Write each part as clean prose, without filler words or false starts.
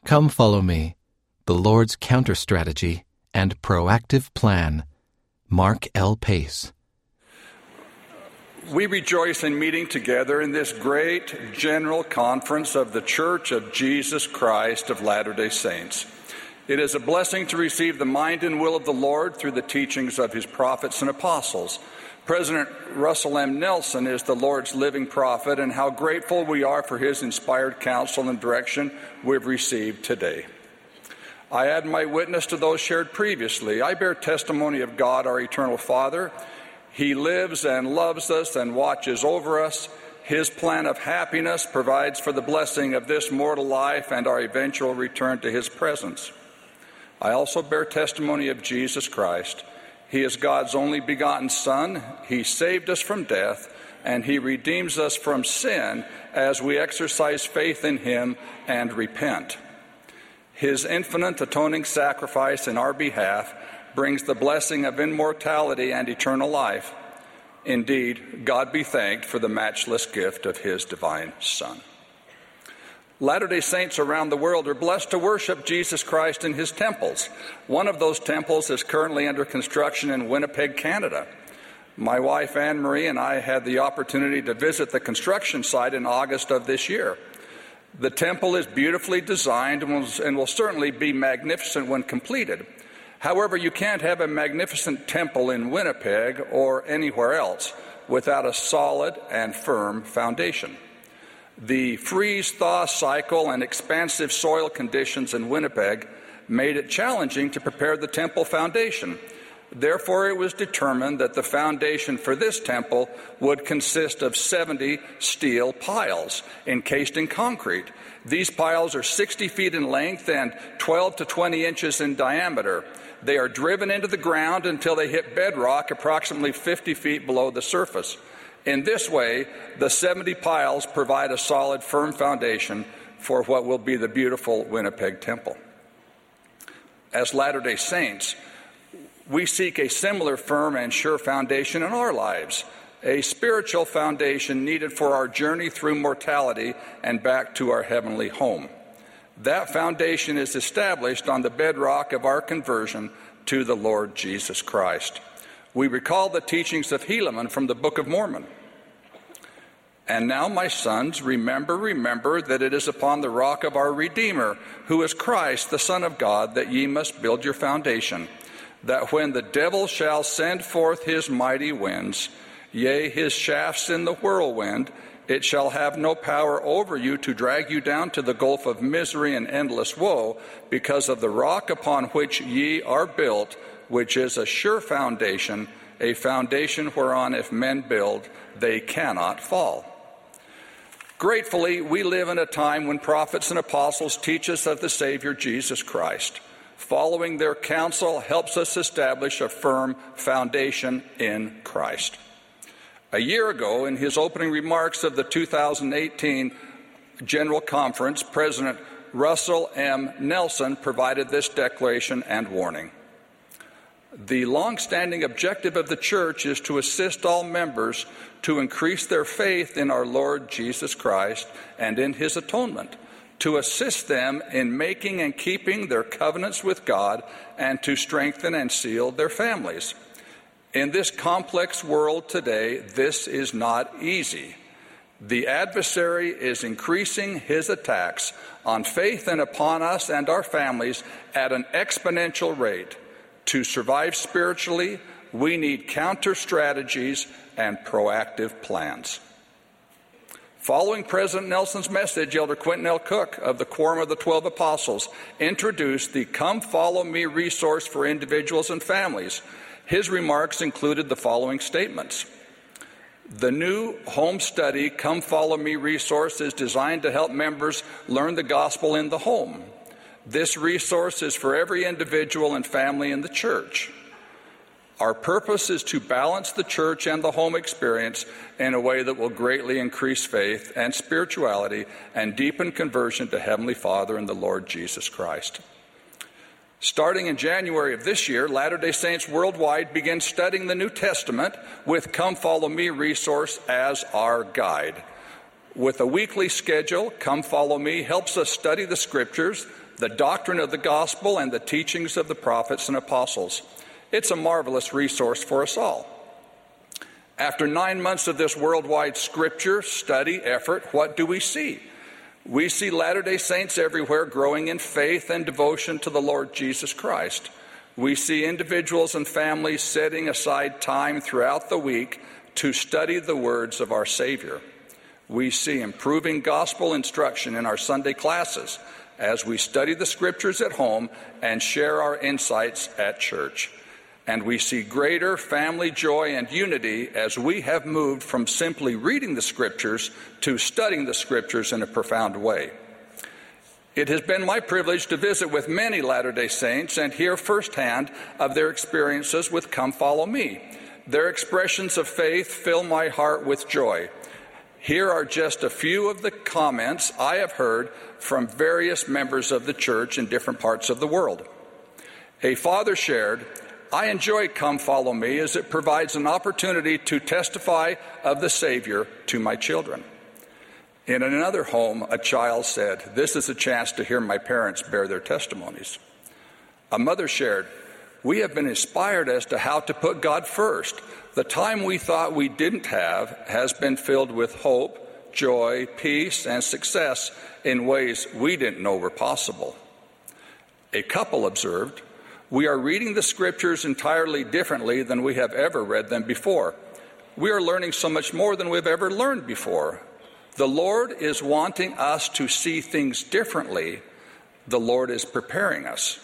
Come Follow Me, the Lord's Counter Strategy and Proactive Plan. Mark L. Pace. We rejoice in meeting together in this great general conference of the Church of Jesus Christ of Latter-day Saints. It is a blessing to receive the mind and will of the Lord through the teachings of his prophets and apostles. President Russell M. Nelson is the Lord's living prophet, and how grateful we are for his inspired counsel and direction we've received today. I add my witness to those shared previously. I bear testimony of God, our eternal Father. He lives and loves us and watches over us. His plan of happiness provides for the blessing of this mortal life and our eventual return to his presence. I also bear testimony of Jesus Christ. He is God's only begotten Son. He saved us from death, and he redeems us from sin as we exercise faith in him and repent. His infinite atoning sacrifice in our behalf brings the blessing of immortality and eternal life. Indeed, God be thanked for the matchless gift of his divine Son. Latter-day Saints around the world are blessed to worship Jesus Christ in his temples. One of those temples is currently under construction in Winnipeg, Canada. My wife, Anne Marie, and I had the opportunity to visit the construction site in August of this year. The temple is beautifully designed and will certainly be magnificent when completed. However, you can't have a magnificent temple in Winnipeg or anywhere else without a solid and firm foundation. The freeze-thaw cycle and expansive soil conditions in Winnipeg made it challenging to prepare the temple foundation. Therefore, it was determined that the foundation for this temple would consist of 70 steel piles encased in concrete. These piles are 60 feet in length and 12 to 20 inches in diameter. They are driven into the ground until they hit bedrock approximately 50 feet below the surface. In this way, the 70 piles provide a solid, firm foundation for what will be the beautiful Winnipeg Temple. As Latter-day Saints, we seek a similar firm and sure foundation in our lives, a spiritual foundation needed for our journey through mortality and back to our heavenly home. That foundation is established on the bedrock of our conversion to the Lord Jesus Christ. We recall the teachings of Helaman from the Book of Mormon. And now, my sons, remember that it is upon the rock of our Redeemer, who is Christ, the Son of God, that ye must build your foundation, that when the devil shall send forth his mighty winds, yea, his shafts in the whirlwind, it shall have no power over you to drag you down to the gulf of misery and endless woe, because of the rock upon which ye are built, which is a sure foundation, a foundation whereon if men build, they cannot fall. Gratefully, we live in a time when prophets and apostles teach us of the Savior Jesus Christ. Following their counsel helps us establish a firm foundation in Christ. A year ago, in his opening remarks of the 2018 General Conference, President Russell M. Nelson provided this declaration and warning. The long-standing objective of the church is to assist all members to increase their faith in our Lord Jesus Christ and in his atonement, to assist them in making and keeping their covenants with God, and to strengthen and seal their families. In this complex world today, this is not easy. The adversary is increasing his attacks on faith and upon us and our families at an exponential rate. To survive spiritually, we need counter strategies and proactive plans. Following President Nelson's message, Elder Quentin L. Cook of the Quorum of the 12 Apostles introduced the Come Follow Me resource for individuals and families. His remarks included the following statements. The new home study Come Follow Me resource is designed to help members learn the gospel in the home. This resource is for every individual and family in the church. Our purpose is to balance the church and the home experience in a way that will greatly increase faith and spirituality and deepen conversion to Heavenly Father and the Lord Jesus Christ. Starting in January of this year, Latter-day Saints worldwide begin studying the New Testament with Come Follow Me resource as our guide. With a weekly schedule, Come Follow Me helps us study the Scriptures, the doctrine of the gospel, and the teachings of the prophets and apostles. It's a marvelous resource for us all. After 9 months of this worldwide scripture study effort, what do we see? We see Latter-day Saints everywhere growing in faith and devotion to the Lord Jesus Christ. We see individuals and families setting aside time throughout the week to study the words of our Savior. We see improving gospel instruction in our Sunday classes as we study the scriptures at home and share our insights at church. And we see greater family joy and unity as we have moved from simply reading the scriptures to studying the scriptures in a profound way. It has been my privilege to visit with many Latter-day Saints and hear firsthand of their experiences with Come Follow Me. Their expressions of faith fill my heart with joy. Here are just a few of the comments I have heard from various members of the church in different parts of the world. A father shared, "I enjoy Come Follow Me as it provides an opportunity to testify of the Savior to my children." In another home, a child said, "This is a chance to hear my parents bear their testimonies." A mother shared, "We have been inspired as to how to put God first. The time we thought we didn't have has been filled with hope, joy, peace, and success in ways we didn't know were possible." A couple observed, "We are reading the scriptures entirely differently than we have ever read them before. We are learning so much more than we've ever learned before. The Lord is wanting us to see things differently. The Lord is preparing us."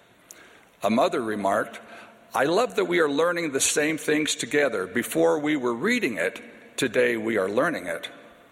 A mother remarked, "I love that we are learning the same things together. Before we were reading it, today we are learning it."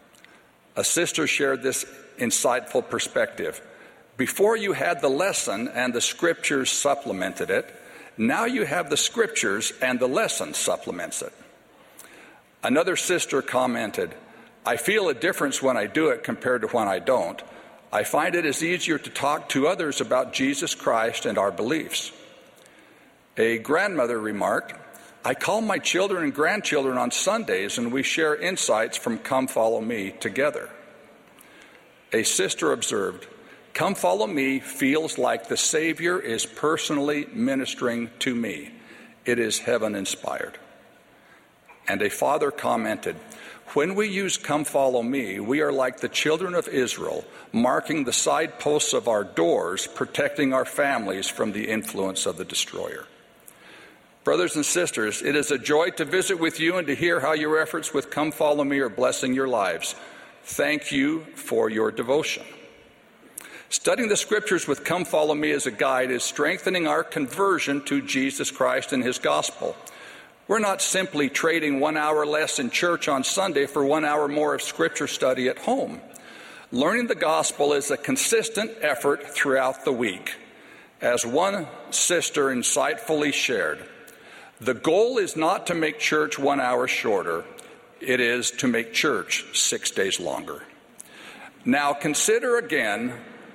A sister shared this insightful perspective. "Before you had the lesson and the scriptures supplemented it. Now you have the scriptures and the lesson supplements it." Another sister commented, "I feel a difference when I do it compared to when I don't. I find it is easier to talk to others about Jesus Christ and our beliefs." A grandmother remarked, "I call my children and grandchildren on Sundays and we share insights from Come Follow Me together." A sister observed, "Come Follow Me feels like the Savior is personally ministering to me. It is heaven-inspired." And a father commented, "When we use Come Follow Me, we are like the children of Israel, marking the side posts of our doors, protecting our families from the influence of the destroyer." Brothers and sisters, it is a joy to visit with you and to hear how your efforts with Come Follow Me are blessing your lives. Thank you for your devotion. Studying the scriptures with Come Follow Me as a guide is strengthening our conversion to Jesus Christ and his gospel. We're not simply trading 1 hour less in church on Sunday for 1 hour more of scripture study at home. Learning the gospel is a consistent effort throughout the week. As one sister insightfully shared, the goal is not to make church 1 hour shorter. It is to make church 6 days longer. Now consider again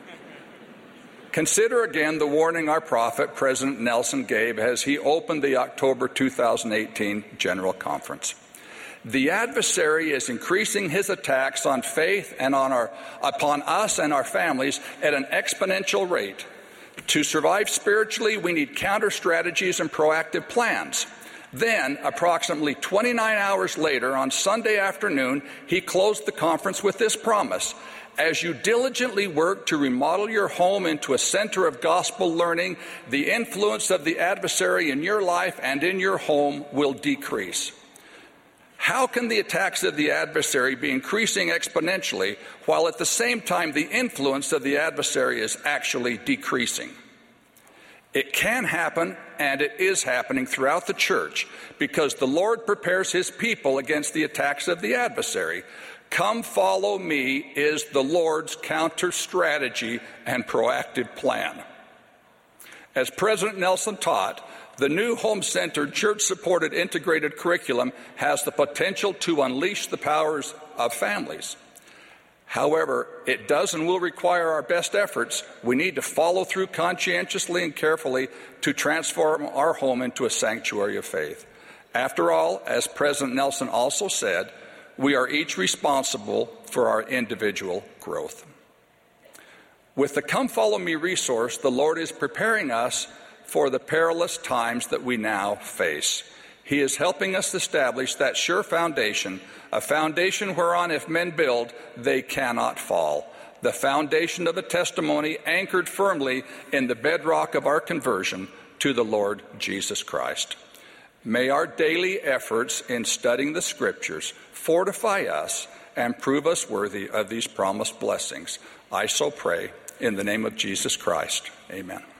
the warning our prophet, President Nelson, gave as he opened the October 2018 General Conference. The adversary is increasing his attacks on faith and upon us and our families at an exponential rate. To survive spiritually, we need counter strategies and proactive plans. Then, approximately 29 hours later, on Sunday afternoon, he closed the conference with this promise: "As you diligently work to remodel your home into a center of gospel learning, the influence of the adversary in your life and in your home will decrease." How can the attacks of the adversary be increasing exponentially while at the same time the influence of the adversary is actually decreasing? It can happen, and it is happening throughout the church, because the Lord prepares his people against the attacks of the adversary. Come Follow Me is the Lord's counter strategy and proactive plan. As President Nelson taught, the new home-centered, church-supported integrated curriculum has the potential to unleash the powers of families. However, it does and will require our best efforts. We need to follow through conscientiously and carefully to transform our home into a sanctuary of faith. After all, as President Nelson also said, we are each responsible for our individual growth. With the Come Follow Me resource, the Lord is preparing us for the perilous times that we now face. He is helping us establish that sure foundation, a foundation whereon if men build, they cannot fall. The foundation of a testimony anchored firmly in the bedrock of our conversion to the Lord Jesus Christ. May our daily efforts in studying the Scriptures fortify us and prove us worthy of these promised blessings. I so pray in the name of Jesus Christ. Amen.